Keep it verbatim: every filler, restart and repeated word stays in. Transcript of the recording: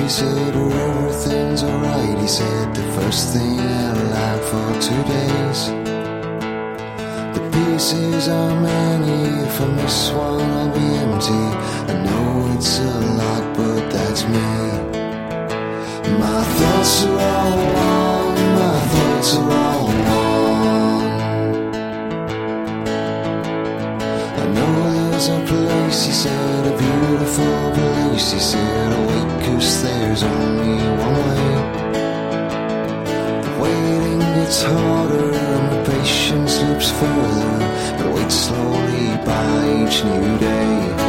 He said, oh, everything's alright. He said, the first thing I learned for two days. The pieces are many, if I miss one I'll be empty. I know it's a lot, but that's me. My thoughts are all one, my thoughts are all one. I know there's a place, he said, a beautiful place. He said, awake, cause there's only one way. The waiting gets harder and the patience slips further, but wait slowly by each new day.